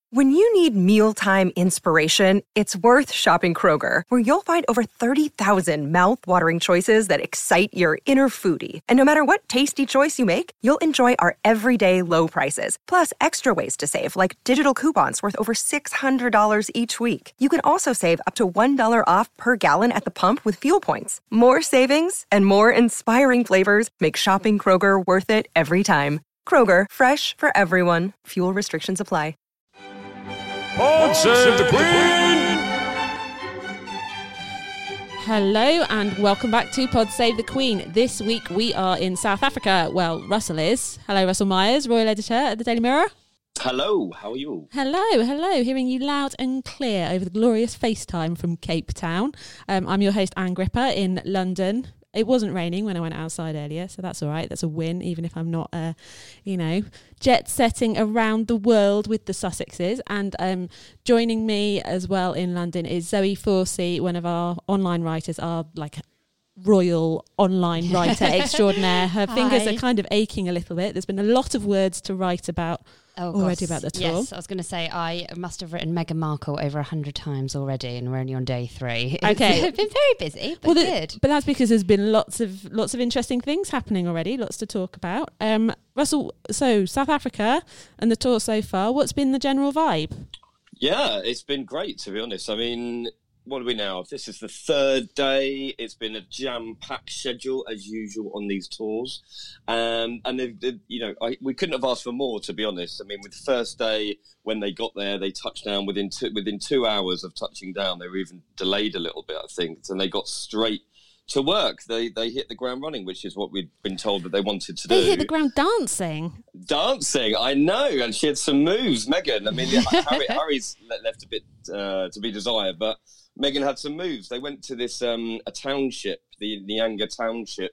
When you need mealtime inspiration, it's worth shopping Kroger, where you'll find over 30,000 mouth-watering choices that excite your inner foodie. And no matter what tasty choice you make, you'll enjoy our everyday low prices, plus extra ways to save, like digital coupons worth over $600 each week. You can also save up to $1 off per gallon at the pump with fuel points. More savings and more inspiring flavors make shopping Kroger worth it every time. Kroger, fresh for everyone. Fuel restrictions apply. Pod Save the Queen! Hello and welcome back to Pod Save the Queen. This week we are in South Africa. Well, Russell is. Hello, Russell Myers, Royal Editor at the Daily Mirror. Hello, how are you all? Hello. Hearing you loud and clear over the glorious FaceTime from Cape Town. I'm your host, Anne Gripper, in London. It wasn't raining when I went outside earlier, so that's all right. That's a win, even if I'm not, jet-setting around the world with the Sussexes. And joining me as well in London is Zoe Forsey, one of our online writers, our royal online writer extraordinaire. Her fingers are kind of aching a little bit. There's been a lot of words to write about already about the tour. Yes, I was going to say I must have written Meghan Markle over 100 times already, and we're only on day 3. Okay, It's been very busy, but good. But that's because there's been lots of interesting things happening already, lots to talk about. Russell, so South Africa and the tour so far, what's been the general vibe? Yeah, it's been great, to be honest. I mean, what are we now? This is the 3rd day. It's been a jam-packed schedule as usual on these tours, and we couldn't have asked for more, to be honest. I mean, with the first day when they got there, they touched down within 2 hours of touching down. They were even delayed a little bit, I think, and they got straight to work. They hit the ground running, which is what we'd been told that they wanted to do. They hit the ground dancing. Dancing, I know, and she had some moves, Meghan. I mean, Harry's left a bit to be desired, but Meghan had some moves. They went to this a township, the Nyanga township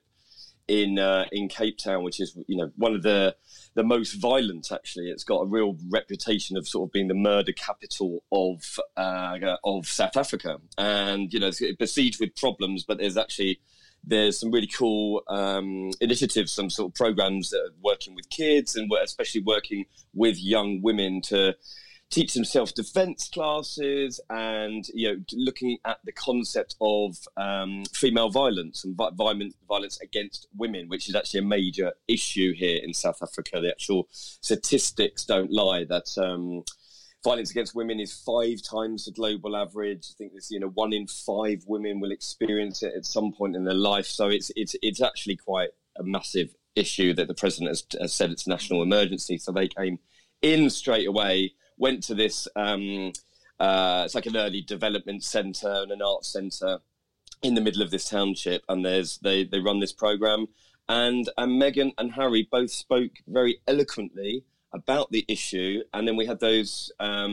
in Cape Town, which is one of the most violent. Actually, it's got a real reputation of sort of being the murder capital of South Africa, and it's besieged with problems. But there's some really cool initiatives, some sort of programs that are working with kids and especially working with young women to teach them self-defense classes and, looking at the concept of female violence and violence against women, which is actually a major issue here in South Africa. The actual statistics don't lie that violence against women is 5 times the global average. I think there's, 1 in 5 women will experience it at some point in their life. So it's actually quite a massive issue that the president has said it's a national emergency. So they came in straight away, went to this, it's like an early development centre and an arts centre in the middle of this township, and they run this programme. And Meghan and Harry both spoke very eloquently about the issue, and then we had those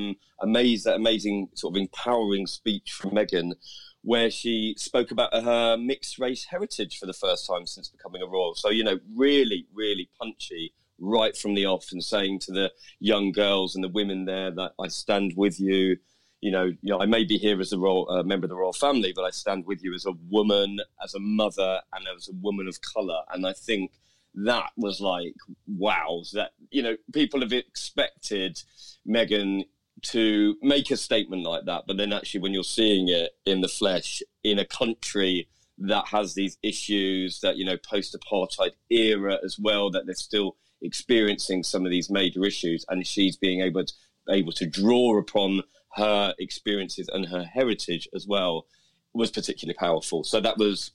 amazing sort of empowering speech from Meghan, where she spoke about her mixed race heritage for the first time since becoming a royal. So, really, really punchy right from the off, and saying to the young girls and the women there that I stand with you. I may be here as a member of the royal family, but I stand with you as a woman, as a mother, and as a woman of colour. And I think that was like, wow, that, people have expected Meghan to make a statement like that. But then actually when you're seeing it in the flesh in a country that has these issues, that, post-apartheid era as well, that they're still experiencing some of these major issues, and she's being able to draw upon her experiences and her heritage as well, was particularly powerful. So that was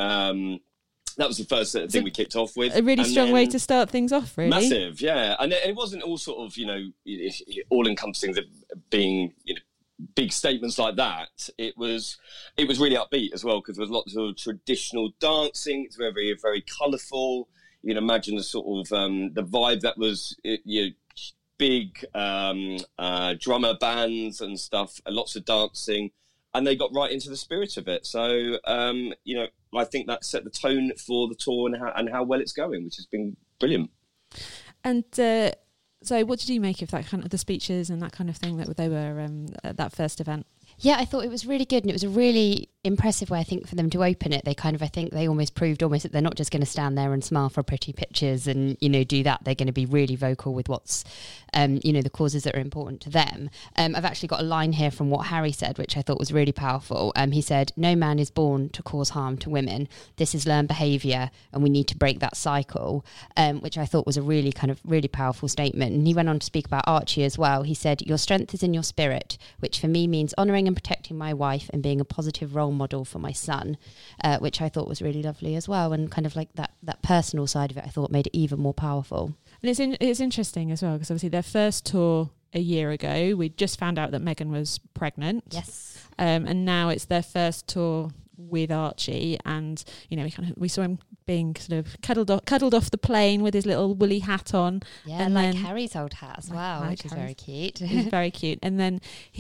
the first thing we kicked off with. A really strong way to start things off, really. Massive, yeah. And it wasn't all sort of, all-encompassing, being, big statements like that. It was really upbeat as well, because there was lots of traditional dancing. It's very, very colourful. You can imagine the sort of the vibe that was, big drummer bands and stuff, and lots of dancing, and they got right into the spirit of it. So, I think that set the tone for the tour and how well it's going, which has been brilliant. And so what did you make of that kind of the speeches and that kind of thing that they were at that first event? Yeah, I thought it was really good, and it was a really impressive way, I think, for them to open it. They kind of, I think they almost proved that they're not just going to stand there and smile for pretty pictures and, do that. They're going to be really vocal with what's, the causes that are important to them. I've actually got a line here from what Harry said, which I thought was really powerful. He said, "No man is born to cause harm to women. This is learned behaviour, and we need to break that cycle," which I thought was a really powerful statement. And he went on to speak about Archie as well. He said, "Your strength is in your spirit, which for me means honouring and protecting my wife and being a positive role model for my son," which I thought was really lovely as well. And kind of like that personal side of it, I thought made it even more powerful. And it's interesting as well, because obviously their first tour a year ago, we just found out that Meghan was pregnant. Yes. And now it's their first tour with Archie, and we saw him being sort of cuddled off the plane with his little woolly hat on. Yeah, and like then, Harry's old hat as well, which is very cute. He's very cute. And then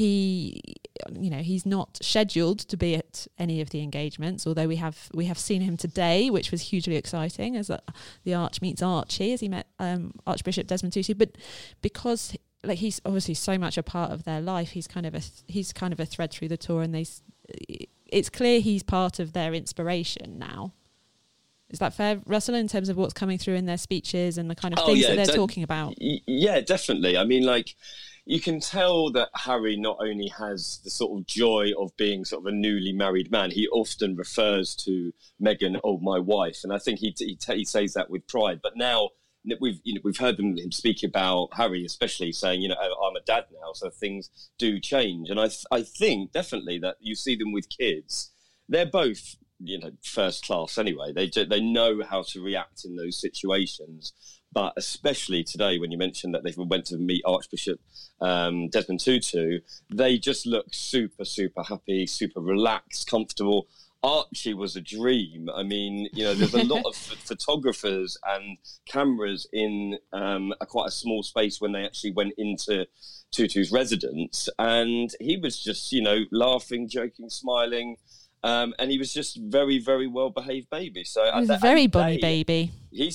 he's not scheduled to be at any of the engagements, although we have seen him today, which was hugely exciting, as the Arch meets Archie, as he met Archbishop Desmond Tutu. But because he's obviously so much a part of their life, he's kind of a thread through the tour, and it's clear he's part of their inspiration now. Is that fair, Russell, in terms of what's coming through in their speeches and the kind of things that they're talking about? Yeah, definitely. I mean, you can tell that Harry not only has the sort of joy of being sort of a newly married man, he often refers to Meghan, "Oh, my wife," and I think he says that with pride. But now we've heard him speak about Harry, especially saying, "I'm a dad now," so things do change. And I think definitely that you see them with kids, they're both first class anyway. They know how to react in those situations. But especially today, when you mentioned that they went to meet Archbishop Desmond Tutu, they just look super, super happy, super relaxed, comfortable. Archie was a dream. I mean, there's a lot of photographers and cameras in quite a small space when they actually went into Tutu's residence, and he was just, laughing, joking, smiling. And he was just very, very well behaved baby. So he was a very bonny baby. The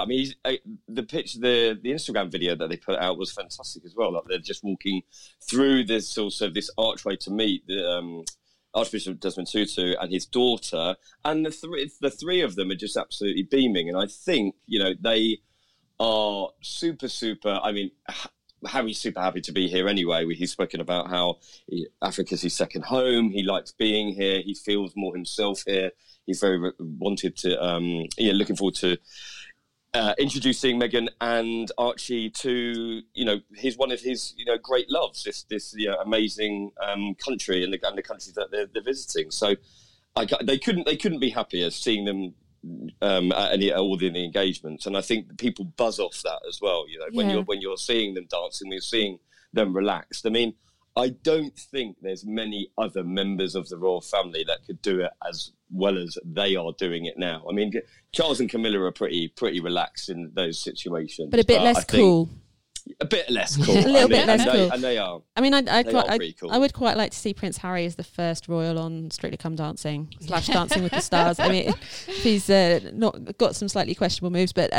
Instagram video that they put out was fantastic as well. Like they're just walking through this archway to meet the Archbishop Desmond Tutu and his daughter, and the three of them are just absolutely beaming. And I think they are super, super. I mean, Harry's super happy to be here anyway. He's spoken about how Africa's his second home. He likes being here. He feels more himself here. He's very wanted to, looking forward to introducing Meghan and Archie to, one of his great loves, this amazing country and the countries that they're visiting. So they couldn't be happier seeing them at all the engagements, and I think people buzz off that as well. When you're seeing them dancing, when you're seeing them relaxed. I mean, I don't think there's many other members of the royal family that could do it as well as they are doing it now. I mean, Charles and Camilla are pretty relaxed in those situations, but a bit less cool. A bit less cool. A little bit less cool. And they are. I mean, cool. I would quite like to see Prince Harry as the first royal on Strictly Come Dancing / Dancing with the Stars. I mean, if he's not got some slightly questionable moves, but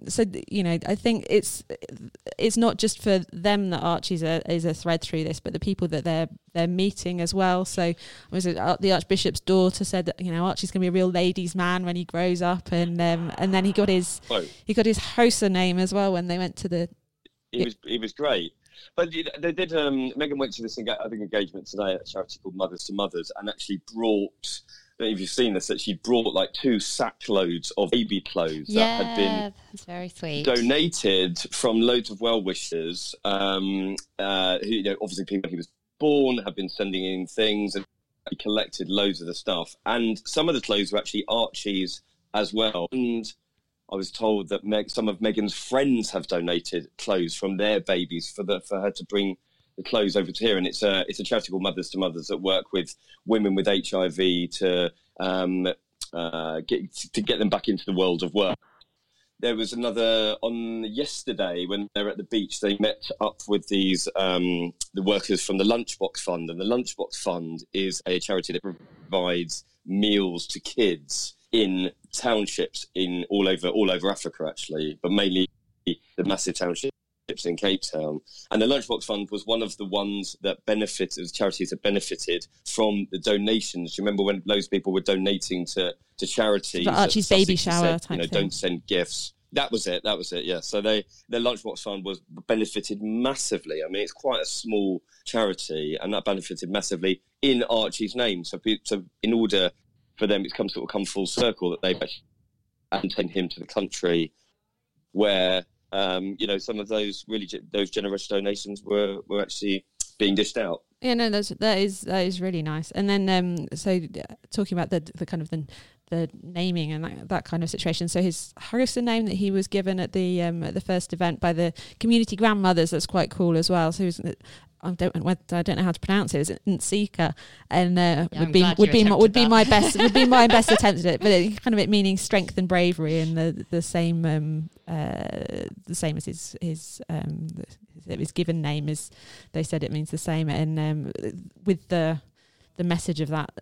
I think it's not just for them that Archie's is a thread through this, but the people that they're meeting as well. So the Archbishop's daughter said that Archie's going to be a real ladies' man when he grows up, and then he got his Hosa name as well when they went to the. He was great. But they did. Meghan went to this engagement today at a charity called Mothers to Mothers, and actually brought. I don't know if you've seen this, that she brought like 2 sackloads of baby clothes that had been that's very sweet. Donated from loads of well-wishers. Who obviously people when he was born have been sending in things, and he collected loads of the stuff. And some of the clothes were actually Archie's as well. And I was told that some of Meghan's friends have donated clothes from their babies for her to bring the clothes over to here. And it's a charity called Mothers to Mothers that work with women with HIV to get them back into the world of work. There was another on yesterday when they were at the beach. They met up with these the workers from the Lunchbox Fund, and the Lunchbox Fund is a charity that provides meals to kids in townships all over Africa, actually, but mainly the massive townships in Cape Town. And the Lunchbox Fund was one of the ones that benefited, charities that benefited from the donations. Do you remember when loads of people were donating to charities? Like Archie's baby shower said, type thing. Don't send gifts. That was it, yeah. So the Lunchbox Fund was benefited massively. I mean, it's quite a small charity, and that benefited massively in Archie's name. So in order for them, it's come full circle that they've actually sent him to the country where some of those generous donations were actually being dished out. Yeah, no, that is really nice. And then talking about the kind of the naming and that kind of situation. So his Harrison name that he was given at the first event by the community grandmothers, that's quite cool as well. So I don't know how to pronounce it. Is it Ntsika? And would be my best attempt at it. But it meaning strength and bravery, and the same as his given name is. They said it means the same, and with the message of that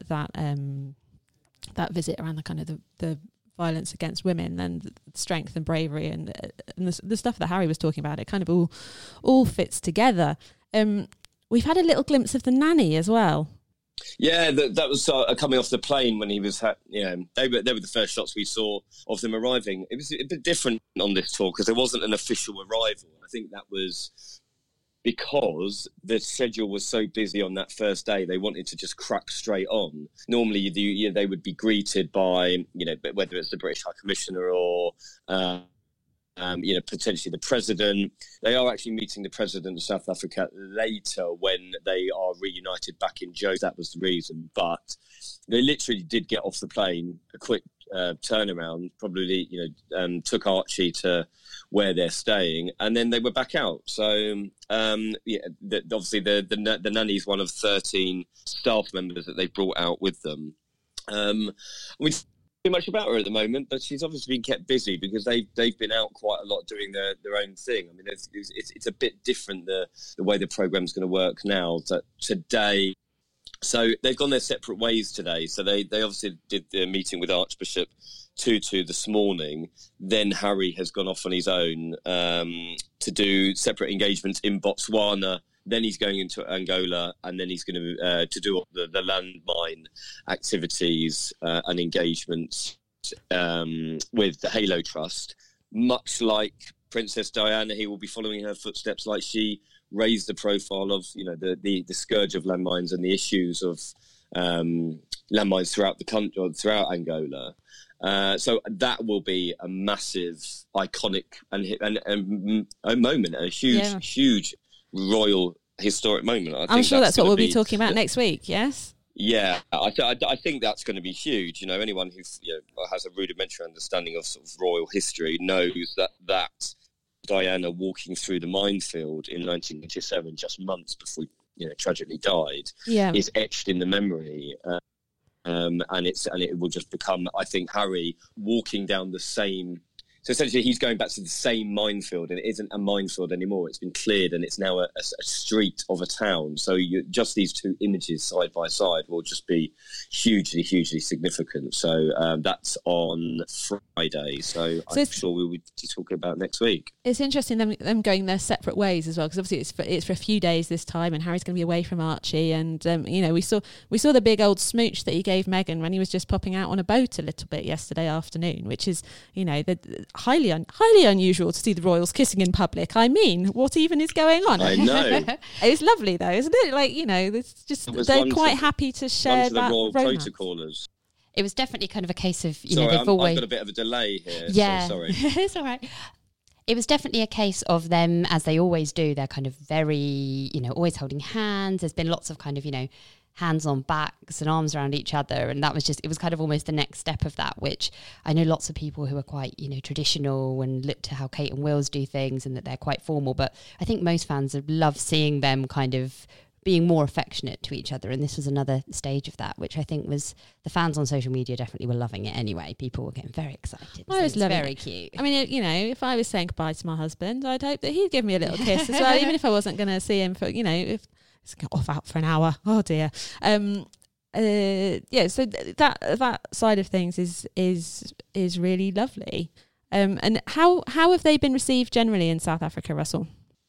visit around the kind of the violence against women and the strength and bravery and the stuff that Harry was talking about, it kind of all fits together. We've had a little glimpse of the nanny as well. Yeah, that was coming off the plane when he was. They were the first shots we saw of them arriving. It was a bit different on this tour because there wasn't an official arrival. I think that was because the schedule was so busy on that first day. They wanted to just crack straight on. Normally, they would be greeted by whether it's the British High Commissioner or potentially the president. They are actually meeting the president of South Africa later when they are reunited back in Joe. That was the reason. But they literally did get off the plane, a quick turnaround, probably, took Archie to where they're staying, and then they were back out. So, obviously the nanny is one of 13 staff members that they brought out with them. We too much about her at the moment, but she's obviously been kept busy because they've been out quite a lot doing their own thing. I mean, it's a bit different the way the programme's going to work now. That today, so they've gone their separate ways today. So they obviously did the meeting with Archbishop Tutu this morning. Then Harry has gone off on his own to do separate engagements in Botswana. Then he's going into Angola, and then he's going to do the landmine activities and engagements with the Halo Trust. Much like Princess Diana, he will be following her footsteps, like she raised the profile of the scourge of landmines and the issues of landmines throughout the country, or throughout Angola. So that will be a massive, iconic and a moment, and a huge royal historic moment. I'm sure that's what we'll be talking about next week. Yes. Yeah, I think that's going to be huge. Anyone who has a rudimentary understanding of sort of royal history knows that Diana walking through the minefield in 1987, just months before tragically died, is etched in the memory. And it will just become, I think, Harry walking down the same. So essentially, he's going back to the same minefield, and it isn't a minefield anymore. It's been cleared, and it's now a street of a town. So just these two images side by side will just be hugely, hugely significant. So that's on Friday. So I'm sure we'll be talking about next week. It's interesting them going their separate ways as well, because obviously it's for a few days this time, and Harry's going to be away from Archie. And we saw the big old smooch that he gave Meghan when he was just popping out on a boat a little bit yesterday afternoon, which is highly unusual to see the royals kissing in public. I mean, what even is going on? I know. It's lovely though, isn't it? It's just they're quite happy to share that royal romance. protocollers. It was definitely kind of a case of sorry, they've always. I've got a bit of a delay here. Yeah, so sorry. It's all right. It was definitely a case of them, as they always do. They're kind of very, always holding hands. There's been lots of kind of, hands on backs and arms around each other, and that was it was kind of almost the next step of that, which I know lots of people who are quite traditional and look to how Kate and Wills do things and that they're quite formal, but I think most fans love seeing them kind of being more affectionate to each other, and this was another stage of that, which I think was the fans on social media definitely were loving it anyway. People were getting very excited. I was loving very it. Cute. I mean, if I was saying goodbye to my husband, I'd hope that he'd give me a little kiss as well, even if I wasn't going to see him for if it's off out for an hour. Oh dear. So that side of things is really lovely. And how have they been received generally in South Africa, Russell?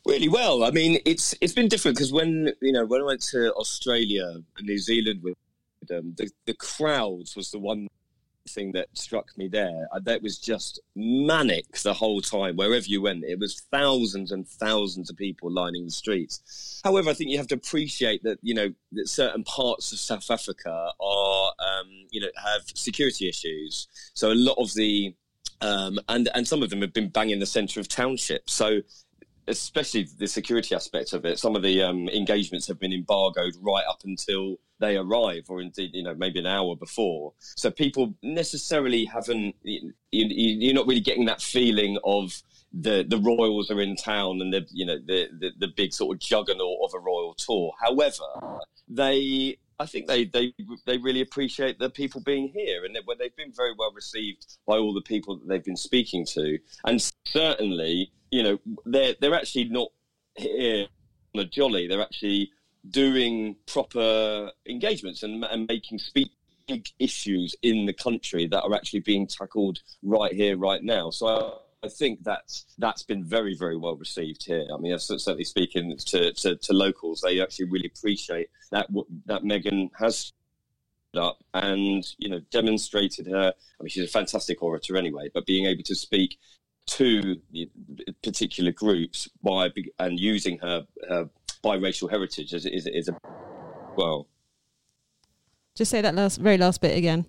Really well. I mean, it's been different because when I went to Australia and New Zealand with them, the crowds was the one thing that struck me there. That was just manic the whole time. Wherever you went, it was thousands and thousands of people lining the streets. However, I think you have to appreciate that, that certain parts of South Africa are, have security issues. So a lot of the, and some of them have been bang in the centre of townships. So especially the security aspect of it, some of the engagements have been embargoed right up until they arrive, or indeed, maybe an hour before. So people necessarily haven't, you're not really getting that feeling of the royals are in town and the big sort of juggernaut of a royal tour. However, I think they really appreciate the people being here, and they've been very well received by all the people that they've been speaking to. And certainly, they're actually not here on a jolly. They're actually doing proper engagements and making big issues in the country that are actually being tackled right here, right now. So I think that's been very, very well received here. I mean, certainly speaking to locals, they actually really appreciate that Meghan has stood up and demonstrated her. I mean, she's a fantastic orator anyway, but being able to speak to particular groups and using her biracial heritage is a well. Just say that very last bit again.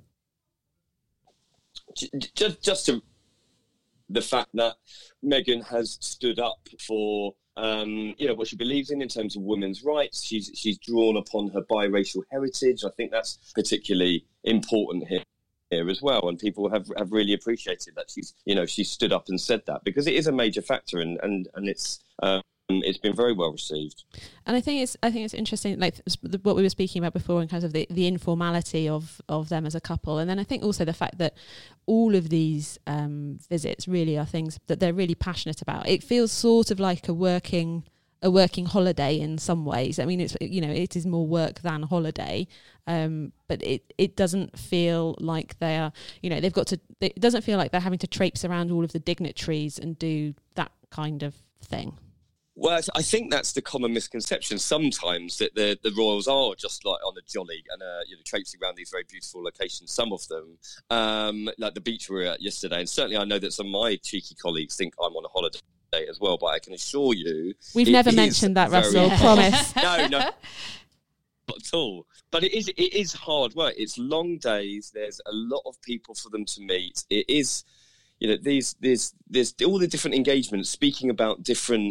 Just to the fact that Meghan has stood up for what she believes in terms of women's rights. She's drawn upon her biracial heritage. I think that's particularly important here as well, and people have really appreciated that she's stood up and said that, because it is a major factor, and it's been very well received. And I think it's interesting, like what we were speaking about before, in terms of the informality of them as a couple, and then I think also the fact that all of these visits really are things that they're really passionate about. It feels sort of like a working holiday in some ways. I mean, it's it is more work than holiday, but it doesn't feel like they are. It doesn't feel like they're having to traipse around all of the dignitaries and do that kind of thing. Well, I think that's the common misconception sometimes, that the royals are just like on a jolly and traipsing around these very beautiful locations. Some of them, like the beach we were at yesterday, and certainly I know that some of my cheeky colleagues think I'm on a holiday as well, but I can assure you, we've never mentioned that, Russell. Promise. No, not at all. But it is hard work. It's long days. There's a lot of people for them to meet. It is. There's all the different engagements, speaking about different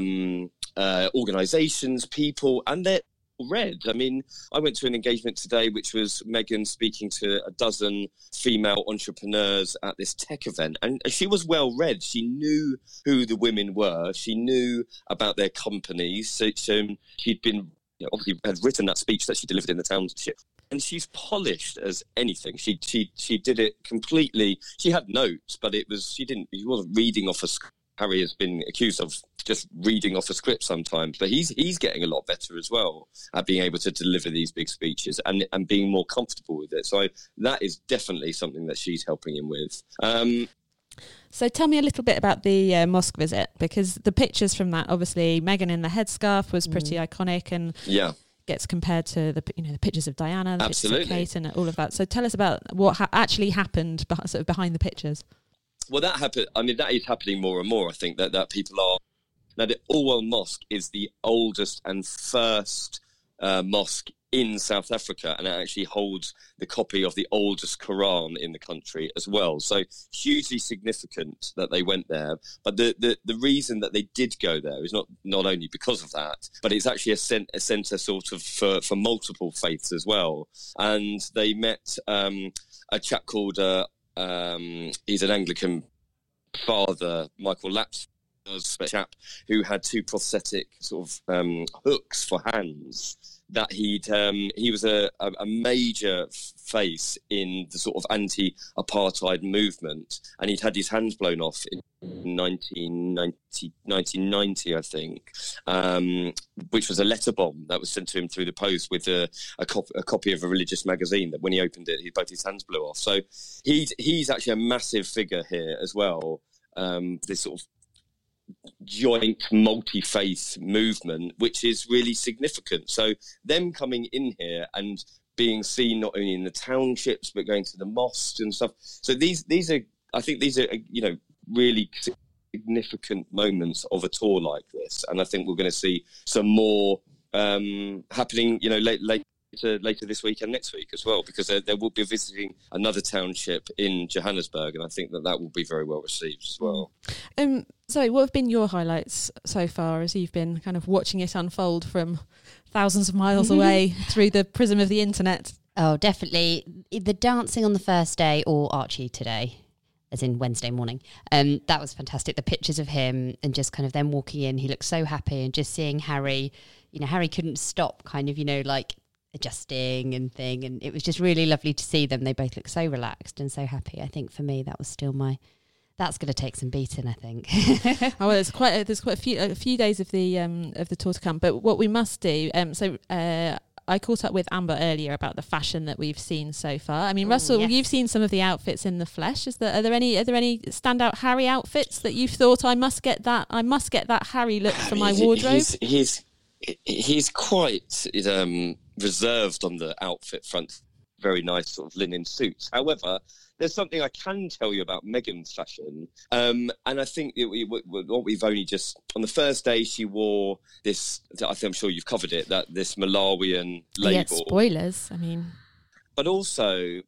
organisations, people, and they're read. I mean, I went to an engagement today, which was Meghan speaking to a dozen female entrepreneurs at this tech event, and she was well read. She knew who the women were. She knew about their companies. So she'd been obviously had written that speech that she delivered in the township. And she's polished as anything. She did it completely. She had notes, but she wasn't reading off a script. Harry has been accused of just reading off a script sometimes, but he's getting a lot better as well at being able to deliver these big speeches and being more comfortable with it. So that is definitely something that she's helping him with. So tell me a little bit about the mosque visit, because the pictures from that, obviously Meghan in the headscarf was pretty iconic, and yeah, gets compared to the pictures of Diana, the absolutely, pictures of Kate, and all of that. So tell us about what actually happened, sort of behind the pictures. Well, that happened. I mean, that is happening more and more. I think that people are now. The Orwell Mosque is the oldest and first mosque in South Africa, and it actually holds the copy of the oldest Quran in the country as well. So hugely significant that they went there. But the reason that they did go there is not only because of that, but it's actually a centre sort of for multiple faiths as well. And they met a chap called he's an Anglican father, Michael Lapps, chap who had two prosthetic sort of hooks for hands. That he was a major face in the sort of anti-apartheid movement, and he'd had his hands blown off in 1990, I think, which was a letter bomb that was sent to him through the post with a copy of a religious magazine that when he opened it, both his hands blew off. So he's actually a massive figure here as well. This sort of joint multi-faith movement, which is really significant. So them coming in here and being seen not only in the townships but going to the mosques and stuff. So these are, I think these are, you know, really significant moments of a tour like this, and I think we're going to see some more happening, you know, later this week and next week as well, because they will be visiting another township in Johannesburg, and I think that will be very well received as well. Zoe, what have been your highlights so far as you've been kind of watching it unfold from thousands of miles away through the prism of the internet? Oh, definitely. The dancing on the first day, or Archie today, as in Wednesday morning. That was fantastic. The pictures of him and just kind of them walking in, he looked so happy, and just seeing Harry, you know, Harry couldn't stop kind of, you know, like adjusting and thing, and it was just really lovely to see them. They both look so relaxed and so happy. I think for me that was still that's going to take some beating, I think. Oh, well, there's quite a few days of the tour to come. But what we must do, I caught up with Amber earlier about the fashion that we've seen so far. I mean, Russell, yes. You've seen some of the outfits in the flesh. Are there any standout Harry outfits that you've thought I must get that Harry look for my wardrobe? He's quite reserved on the outfit front. Very nice sort of linen suits. However, there's something I can tell you about Meghan's fashion. And I think what we've only just... On the first day, she wore this... I'm sure you've covered it, this Malawian label. Yeah, spoilers, I mean... But also,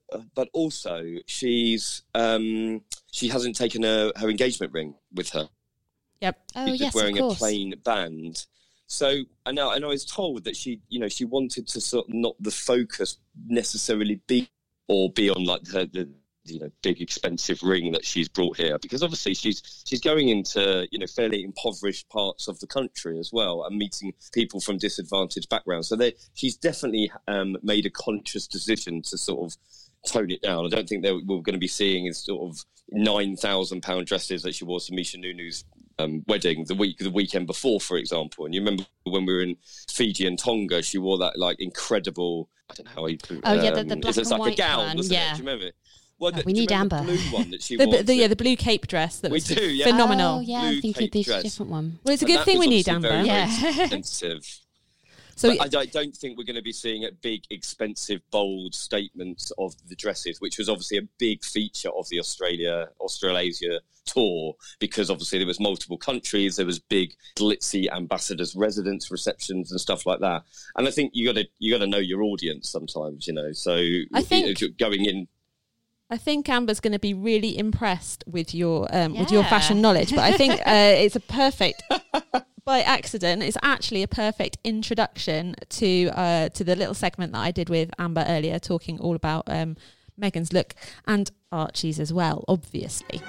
she hasn't taken her engagement ring with her. Yep. She's just wearing a plain band. So, and I was told that she wanted to sort of not the focus necessarily be on like the big expensive ring that she's brought here, because obviously she's going into, you know, fairly impoverished parts of the country as well, and meeting people from disadvantaged backgrounds. So she's definitely made a conscious decision to sort of tone it down. I don't think we're going to be seeing is sort of £9,000 dresses that she wore to Misha Nunu's wedding the weekend before, for example. And you remember when we were in Fiji and Tonga, she wore that like incredible, I don't know how you put the black it's and like white a gown, one. wasn't it? Do you remember it? Well, we need Amber. The blue one that she wore. The blue cape dress that was phenomenal. Oh yeah, I think it's a different one. Well, it's a good thing we need Amber. Very expensive. So I don't think we're going to be seeing a big, expensive, bold statements of the dresses, which was obviously a big feature of the Australasia tour, because obviously there was multiple countries, there was big glitzy ambassadors' residence receptions and stuff like that. And I think you got to know your audience sometimes, you know. So I think going in. I think Amber's going to be really impressed with your fashion knowledge, but I think it's a perfect. By accident, it's actually a perfect introduction to the little segment that I did with Amber earlier, talking all about Meghan's look and Archie's as well, obviously.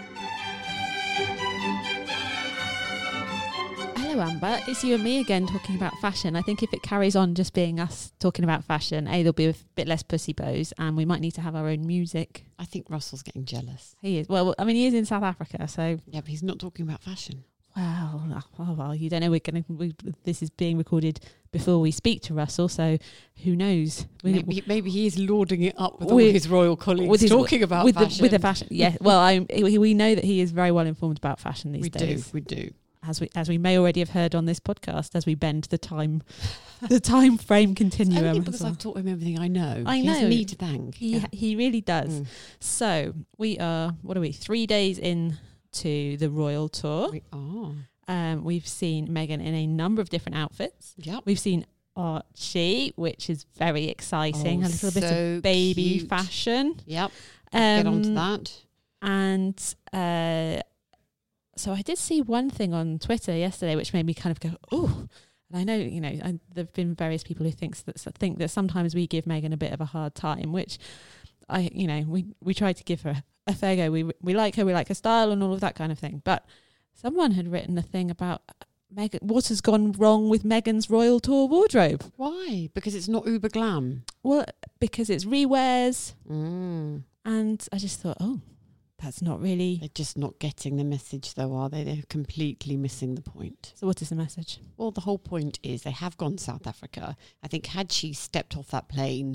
Hello, Amber. It's you and me again talking about fashion. I think if it carries on just being us talking about fashion, there'll be a bit less pussy bows, and we might need to have our own music. I think Russell's getting jealous. He is. Well, I mean, he is in South Africa, so... Yeah, but he's not talking about fashion. Well, you don't know. This is being recorded before we speak to Russell, so who knows? Maybe he is lauding it up with all his royal colleagues talking about fashion. With the fashion, yeah. Well, we know that he is very well informed about fashion these days. We do. As we may already have heard on this podcast, as we bend the time frame continuum. Only because I've taught him everything I know. I He know. has me to thank. He really does. So we are. What are we? 3 days in to the royal tour. We are. We've seen Meghan in a number of different outfits. Yep. We've seen Archie, which is very exciting. Oh, a little bit of baby cute fashion. Yep. Get on to that. And so I did see one thing on Twitter yesterday which made me kind of go, oh. And I know, you know, there have been various people who think that sometimes we give Meghan a bit of a hard time, which we try to give her a fair go. We like her style and all of that kind of thing. But someone had written a thing about Meghan. What has gone wrong with Meghan's royal tour wardrobe? Why? Because it's not uber glam. Well, because it's rewears. And I just thought, that's not really... They're just not getting the message, though, are they? They're completely missing the point. So what is the message? Well, the whole point is they have gone to South Africa. I think had she stepped off that plane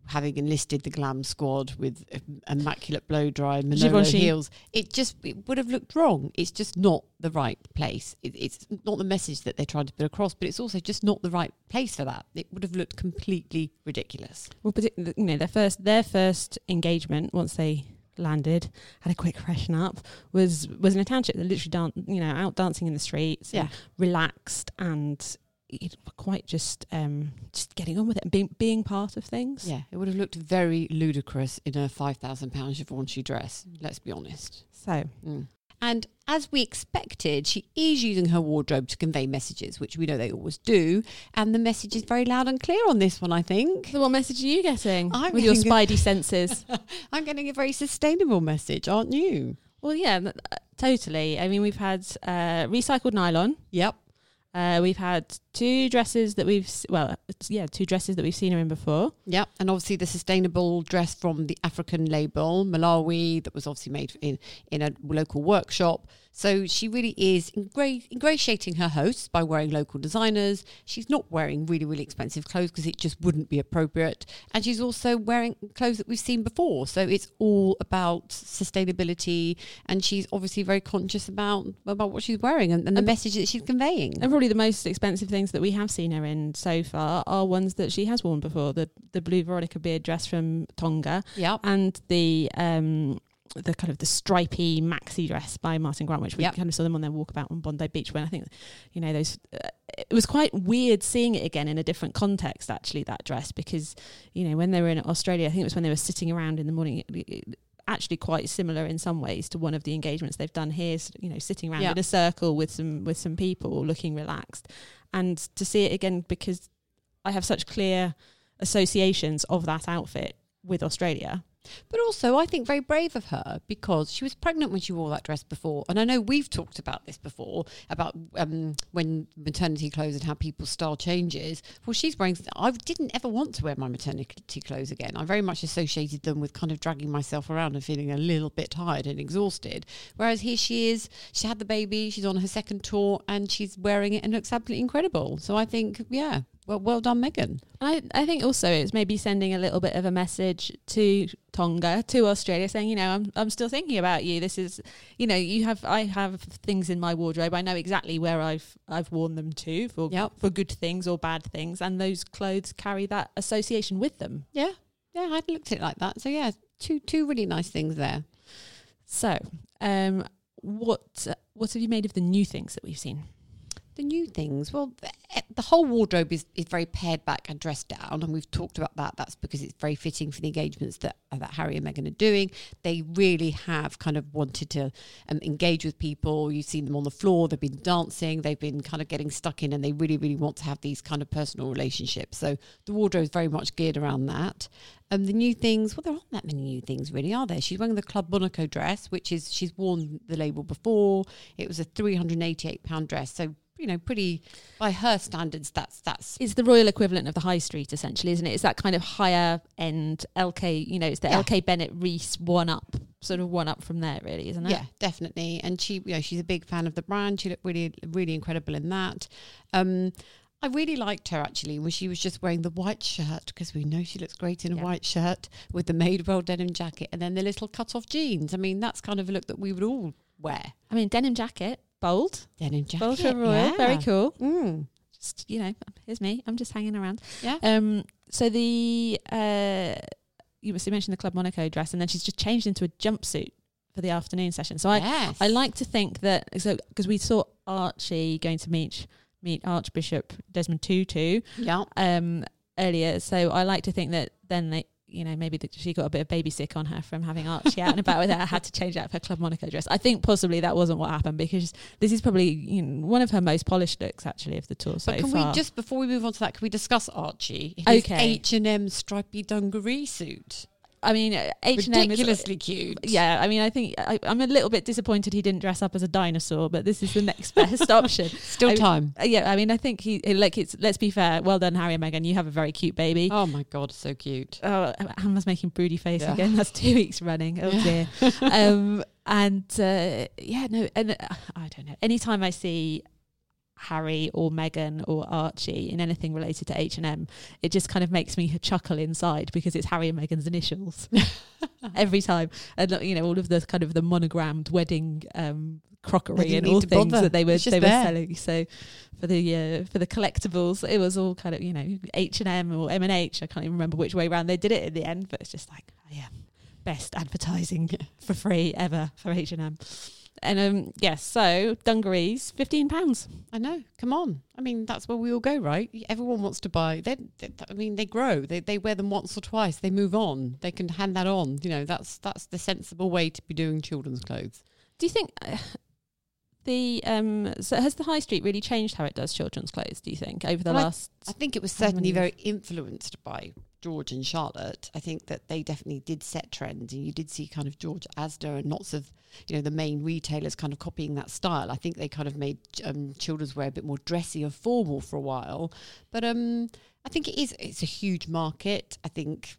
having enlisted the glam squad with immaculate blow dry Manolo heels, it would have looked wrong. It's just not the right place. It's not the message that they're trying to put across, but it's also just not the right place for that. It would have looked completely ridiculous. Well, particularly, their first engagement once they landed, had a quick freshen up, was in a township. They're literally out dancing in the streets, relaxed and quite just getting on with it and being part of things. Yeah, it would have looked very ludicrous in a £5,000 Givenchy dress, let's be honest. So, and as we expected, she is using her wardrobe to convey messages, which we know they always do. And the message is very loud and clear on this one, I think. So what message are you getting with your spidey senses? I'm getting a very sustainable message, aren't you? Well, yeah, totally. I mean, we've had recycled nylon. Yep. We've had two dresses that we've seen her in before. Yeah, and obviously the sustainable dress from the African label, Malawi, that was obviously made in a local workshop. So she really is ingratiating her hosts by wearing local designers. She's not wearing really, really expensive clothes because it just wouldn't be appropriate. And she's also wearing clothes that we've seen before. So it's all about sustainability. And she's obviously very conscious about what she's wearing and the message that she's conveying. And probably the most expensive things that we have seen her in so far are ones that she has worn before. The blue Veronica Beard dress from Tonga. Yep. And the kind of the stripy maxi dress by Martin Grant, which we kind of saw them on their walkabout on Bondi Beach when I think, those, it was quite weird seeing it again in a different context, actually, that dress, because, when they were in Australia, I think it was when they were sitting around in the morning, actually quite similar in some ways to one of the engagements they've done here, sitting around in a circle with some people looking relaxed. And to see it again, because I have such clear associations of that outfit with Australia. But also, I think very brave of her, because she was pregnant when she wore that dress before. And I know we've talked about this before, about when maternity clothes and how people's style changes. Well, she's wearing... I didn't ever want to wear my maternity clothes again. I very much associated them with kind of dragging myself around and feeling a little bit tired and exhausted. Whereas here she is, she had the baby, she's on her second tour, and she's wearing it and looks absolutely incredible. So I think, well done, Megan. I think also it's maybe sending a little bit of a message to Tonga, to Australia, saying, I'm still thinking about you. This is, I have things in my wardrobe. I know exactly where I've worn them to for good things or bad things, and those clothes carry that association with them. Yeah, I hadn't looked at it like that. So yeah, two really nice things there. So, what have you made of the new things that we've seen? The new things, well, the whole wardrobe is very pared back and dressed down, and we've talked about that. That's because it's very fitting for the engagements that Harry and Meghan are doing. They really have kind of wanted to engage with people. You've seen them on the floor. They've been dancing. They've been kind of getting stuck in, and they really, really want to have these kind of personal relationships. So the wardrobe is very much geared around that. The new things, well, there aren't that many new things really, are there? She's wearing the Club Monaco dress, which is, she's worn the label before. It was a £388 dress. So, pretty, by her standards, that's... It's the royal equivalent of the high street, essentially, isn't it? It's that kind of higher end LK, it's the LK Bennett Reese one up from there, really, isn't it? Yeah, definitely. And she, she's a big fan of the brand. She looked really, really incredible in that. I really liked her, actually, when she was just wearing the white shirt, because we know she looks great in a white shirt with the Madewell denim jacket and then the little cut-off jeans. I mean, that's kind of a look that we would all wear. I mean, denim jacket. Bold. Denim jacket. Bold for royal. Very cool. Just, here's me. I'm just hanging around. Yeah. So you mentioned the Club Monaco dress, and then she's just changed into a jumpsuit for the afternoon session. So I like to think that, because we saw Archie going to meet Archbishop Desmond Tutu earlier. So I like to think that then they, maybe she got a bit of baby sick on her from having Archie out and about with her. I had to change out of her Club Monaco dress. I think possibly that wasn't what happened, because this is probably one of her most polished looks, actually, of the tour so far. But can we, just before we move on to that, can we discuss Archie? His H&M stripy dungaree suit. I mean, H&M ridiculously cute. Yeah, I mean, I think I'm a little bit disappointed he didn't dress up as a dinosaur, but this is the next best option. Still time. Yeah, I mean, I think let's be fair. Well done, Harry and Meghan. You have a very cute baby. Oh my God, so cute. Oh, Hannah's making broody face again. That's 2 weeks running. Oh dear. I don't know. Anytime I see Harry or Meghan or Archie in anything related to H&M, it just kind of makes me chuckle inside because it's Harry and Meghan's initials every time. And all of the kind of the monogrammed wedding crockery and all things that they were selling. So for the collectibles, it was all kind of H&M or M&H. I can't even remember which way around they did it in the end, but it's just like, oh yeah, best advertising for free ever for H&M. And so dungarees, £15. I know. Come on. I mean, that's where we all go, right? Everyone wants to buy. They grow. They wear them once or twice. They move on. They can hand that on. That's the sensible way to be doing children's clothes. Do you think so has the high street really changed how it does children's clothes, do you think, over the last... I think it was certainly very influenced by George and Charlotte. I think that they definitely did set trends, and you did see kind of George, Asda, and lots of the main retailers kind of copying that style. I think they kind of made children's wear a bit more dressy and formal for a while, but I think it's a huge market. I think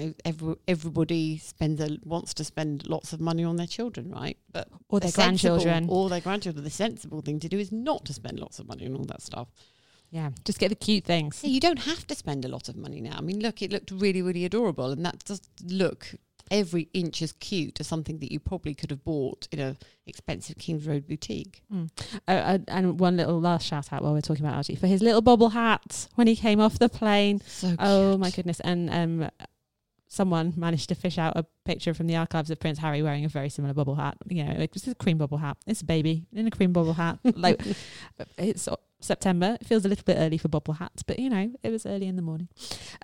everybody wants to spend lots of money on their children, right? But or their grandchildren. The sensible thing to do is not to spend lots of money on all that stuff. Yeah, just get the cute things. Yeah, you don't have to spend a lot of money now. I mean, look, it looked really, really adorable, and that does look every inch as cute as something that you probably could have bought in a expensive Kings Road boutique. And one little last shout out while we're talking about Archie for his little bobble hat when he came off the plane. So cute. Oh my goodness! And someone managed to fish out a picture from the archives of Prince Harry wearing a very similar bobble hat. It's a cream bobble hat. It's a baby in a cream bobble hat. Like it's September. It feels a little bit early for bobble hats, but it was early in the morning.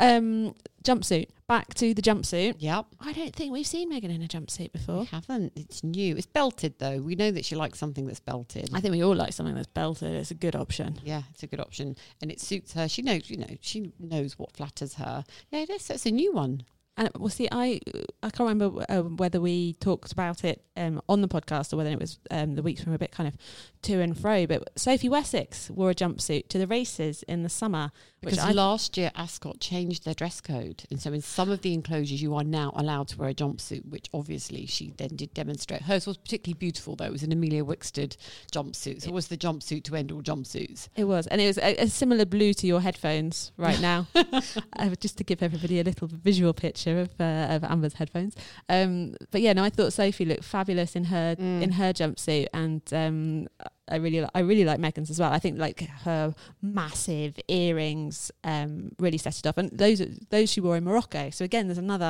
Jumpsuit. Back to the jumpsuit. Yep. I don't think we've seen Meghan in a jumpsuit before. We haven't. It's new. It's belted though. We know that she likes something that's belted. I think we all like something that's belted. It's a good option. Yeah, it's a good option, and it suits her. She knows. She knows what flatters her. Yeah, it's a new one. And I can't remember whether we talked about it on the podcast or whether it was the weeks from a bit kind of to and fro. But Sophie Wessex wore a jumpsuit to the races in the summer. Because last year Ascot changed their dress code. And so in some of the enclosures you are now allowed to wear a jumpsuit, which obviously she then did demonstrate. Hers was particularly beautiful though. It was an Amelia Wickstead jumpsuit. So it was the jumpsuit to end all jumpsuits. It was. And it was a similar blue to your headphones right now. Just to give everybody a little visual picture of Amber's headphones, but yeah, no, I thought Sophie looked fabulous in her jumpsuit, and I really like Meghan's as well. I think like her massive earrings really set it off, and those she wore in Morocco. So again, there's another,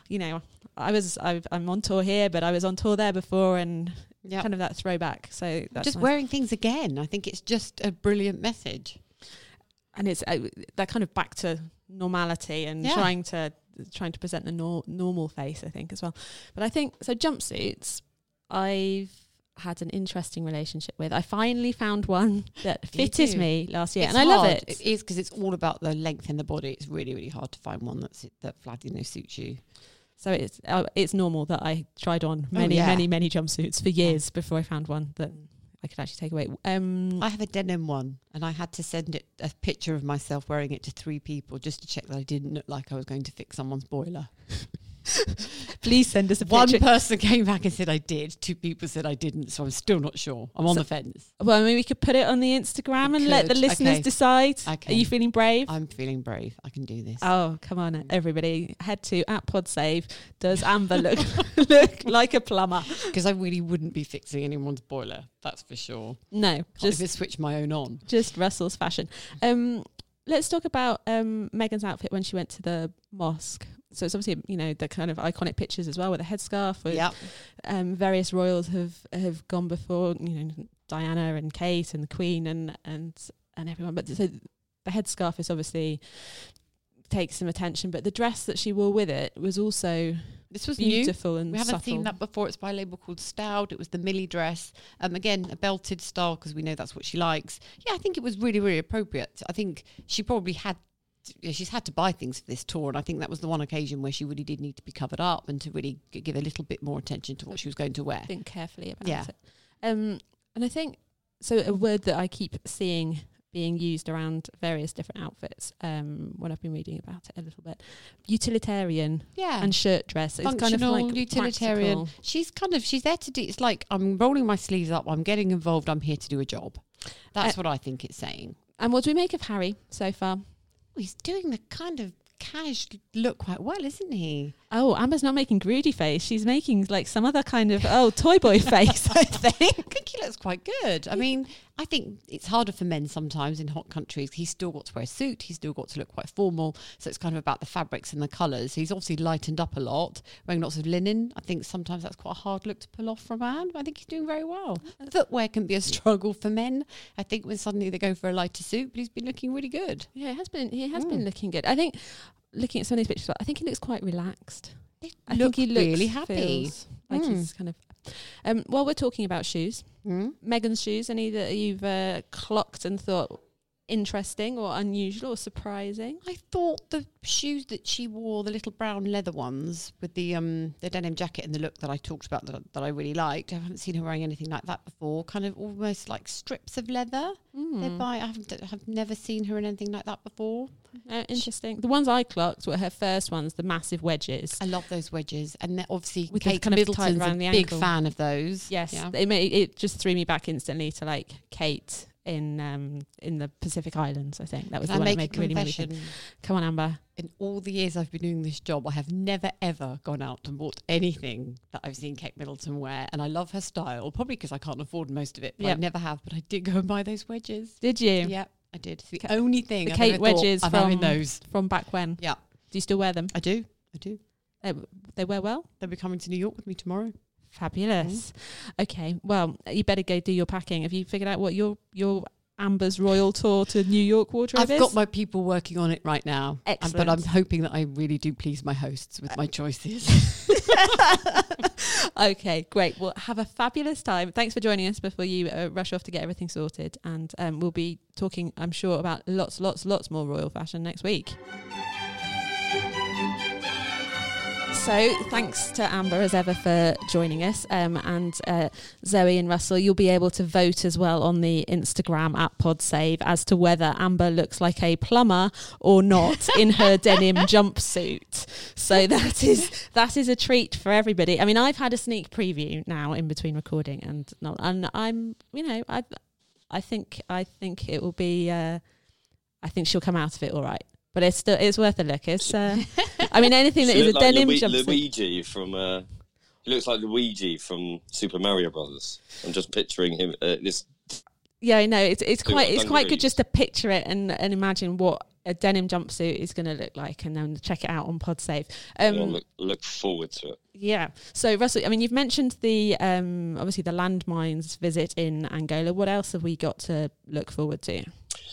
I'm on tour here, but I was on tour there before, and kind of that throwback. So that's just nice. Wearing things again. I think it's just a brilliant message, and it's that kind of back to normality and trying to present the normal face, I think, as well. But I think, so jumpsuits, I've had an interesting relationship with. I finally found one that fitted me last year, and I love it. It is, because it's all about the length in the body. It's really, really hard to find one that suits you. So it's normal that I tried on many jumpsuits for years before I found one that I could actually take away. I have a denim one, and I had to send a picture of myself wearing it to 3 people just to check that I didn't look like I was going to fix someone's boiler. Please send us a picture. One person came back and said I did. 2 people said I didn't, so I'm still not sure. I'm on the fence. Well, maybe we could put it on the Instagram and let the listeners decide. Okay. Are you feeling brave? I'm feeling brave. I can do this. Oh, come on, everybody. Head to @PodSave. Does Amber look like a plumber? Because I really wouldn't be fixing anyone's boiler. That's for sure. No. Just even switch my own on. Just Russell's fashion. Let's talk about Meghan's outfit when she went to the mosque. So it's obviously, the kind of iconic pictures as well with a headscarf. Various royals have gone before, Diana and Kate and the Queen and everyone. But so the headscarf is obviously takes some attention, but the dress that she wore with it was also beautiful and we haven't subtle. seen that before. It's by a label called Stout. It was the Millie dress. Again, a belted style because we know that's what she likes. Yeah, I think it was really, really appropriate. I think she probably she's had to buy things for this tour, and I think that was the one occasion where she really did need to be covered up and to really give a little bit more attention to what she was going to wear. Think carefully about it. And I think, so a word that I keep seeing being used around various different outfits when I've been reading about it a little bit. Utilitarian and shirt dress. It's Functional, kind of like utilitarian. practical. She's there to do, it's like, I'm rolling my sleeves up, I'm getting involved, I'm here to do a job. That's what I think it's saying. And what do we make of Harry so far? He's doing the kind of cash look quite well, isn't he? Oh, Amber's not making Groody face. She's making like some other kind of toy boy face, I think. I think he looks quite good. I mean, I think it's harder for men sometimes in hot countries. He's still got to wear a suit. He's still got to look quite formal. So it's kind of about the fabrics and the colours. He's obviously lightened up a lot, wearing lots of linen. I think sometimes that's quite a hard look to pull off for a man, but I think he's doing very well. Footwear can be a struggle for men, I think, when suddenly they go for a lighter suit, but he's been looking really good. Yeah, he has been looking good. I think, looking at some of these pictures, I think he looks quite relaxed. I think he looks really happy. Like he's kind of... while we're talking about shoes, Meghan's shoes, any that you've clocked and thought interesting or unusual or surprising? I thought the shoes that she wore, the little brown leather ones with the denim jacket and the look that I talked about that I really liked. I haven't seen her wearing anything like that before. Kind of almost like strips of leather. I've never seen her in anything like that before. Interesting. The ones I clocked were her first ones, the massive wedges. I love those wedges, and obviously with Kate kind of Middleton's around a the big ankle. fan of those. Yes, yeah. It just threw me back instantly to like Kate in the Pacific Islands. I think that was the one that made really think. Come on, Amber. In all the years I've been doing this job, I have never ever gone out and bought anything that I've seen Kate Middleton wear, and I love her style. Probably because I can't afford most of it, but I never have. But I did go and buy those wedges. Did you? Yeah, I did. It's the only thing. The I've Kate ever wedges thought, I'm having those from back when. Yeah. Do you still wear them? I do. They wear well? They'll be coming to New York with me tomorrow. Fabulous. Okay, well, you better go do your packing. Have you figured out what your Amber's royal tour to New York wardrobe is? I've got my people working on it right now. Excellent. But I'm hoping that I really do please my hosts with my choices. Okay, great. Well, have a fabulous time. Thanks for joining us before you rush off to get everything sorted. And we'll be talking, I'm sure, about lots more royal fashion next week. So thanks to Amber as ever for joining us, and Zoe and Russell, you'll be able to vote as well on the Instagram at PodSave as to whether Amber looks like a plumber or not in her denim jumpsuit. So that is a treat for everybody. I mean, I've had a sneak preview now in between recording and not, and I'm, I think it will be. I think she'll come out of it all right. But it's worth a look. It's I mean, anything that is a denim jumpsuit. Luigi from he looks like Luigi from Super Mario Brothers. I'm just picturing him. Yeah, I know. It's quite good just to picture it and imagine what a denim jumpsuit is going to look like, and then check it out on PodSave. Look forward to it. Yeah. So Russell, I mean, you've mentioned the obviously the landmines visit in Angola. What else have we got to look forward to?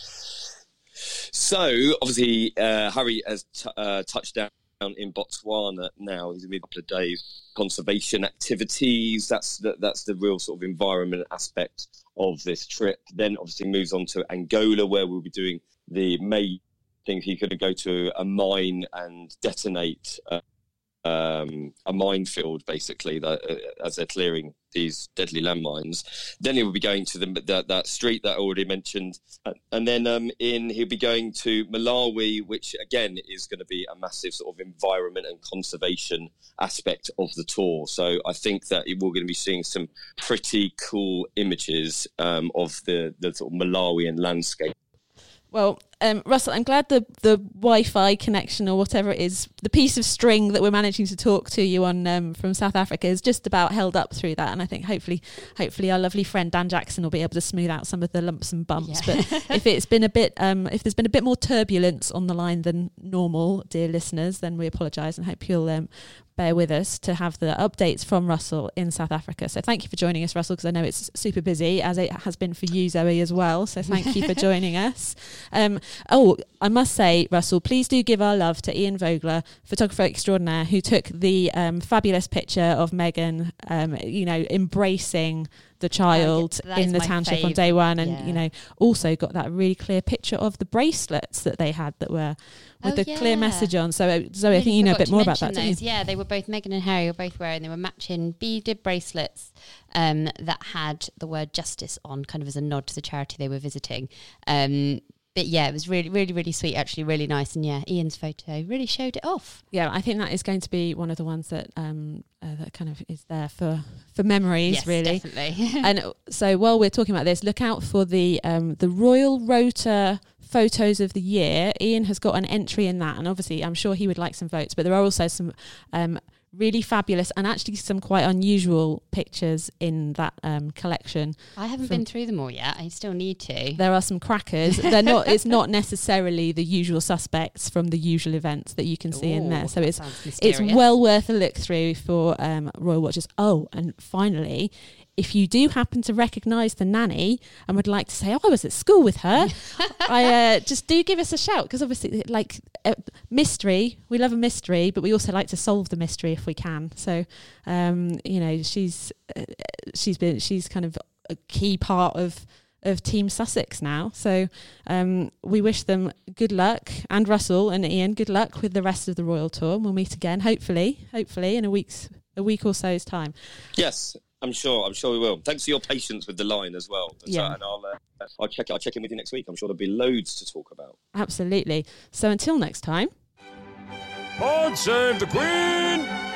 So, obviously, Harry has touched down in Botswana now. He's been a couple of days. Conservation activities, that's the real sort of environment aspect of this trip. Then, obviously, moves on to Angola, where we'll be doing the main thing. He's going to go to a mine and detonate a minefield, basically, as they're clearing these deadly landmines. Then he will be going to that street that I already mentioned, and then he'll be going to Malawi, which again is going to be a massive sort of environment and conservation aspect of the tour. So I think that we're going to be seeing some pretty cool images of the sort of Malawian landscape. Well, Russell, I'm glad the Wi-Fi connection or whatever it is, the piece of string that we're managing to talk to you on from South Africa is just about held up through that. And I think hopefully our lovely friend Dan Jackson will be able to smooth out some of the lumps and bumps. Yeah. But if it's been a bit, if there's been a bit more turbulence on the line than normal, dear listeners, then we apologise and hope you'll bear with us to have the updates from Russell in South Africa. So thank you for joining us, Russell, because I know it's super busy, as it has been for you, Zoe, as well. So thank you for joining us. Oh, I must say, Russell, please do give our love to Ian Vogler, photographer extraordinaire, who took the fabulous picture of Meghan, embracing the child in the township on day one, and also got that really clear picture of the bracelets that they had that were with the clear message on. So Zoe, I think you know a bit more about that, don't you? Yeah, they were both, Meghan and Harry were both wearing, they were matching beaded bracelets that had the word justice on, kind of as a nod to the charity they were visiting. But yeah, it was really, really, really sweet, actually, really nice. And yeah, Ian's photo really showed it off. Yeah, I think that is going to be one of the ones that that kind of is there for memories, yes, really. Definitely. And so while we're talking about this, look out for the Royal Rota photos of the year. Ian has got an entry in that, and obviously I'm sure he would like some votes, but there are also some really fabulous and actually some quite unusual pictures in that collection. I haven't been through them all yet. I still need to. There are some crackers. They're not. It's not necessarily the usual suspects from the usual events that you can see in there. So it's well worth a look through for Royal Watchers. Oh, and finally, if you do happen to recognise the nanny and would like to say, "Oh, I was at school with her," I just do give us a shout, because obviously, mystery, we love a mystery, but we also like to solve the mystery if we can. So, she's kind of a key part of Team Sussex now. So we wish them good luck, and Russell and Ian, good luck with the rest of the Royal Tour. We'll meet again, hopefully in a week or so's time. Yes. I'm sure we will. Thanks for your patience with the line as well. Yeah. And I'll check in with you next week. I'm sure there'll be loads to talk about. Absolutely. So until next time. God save the Queen!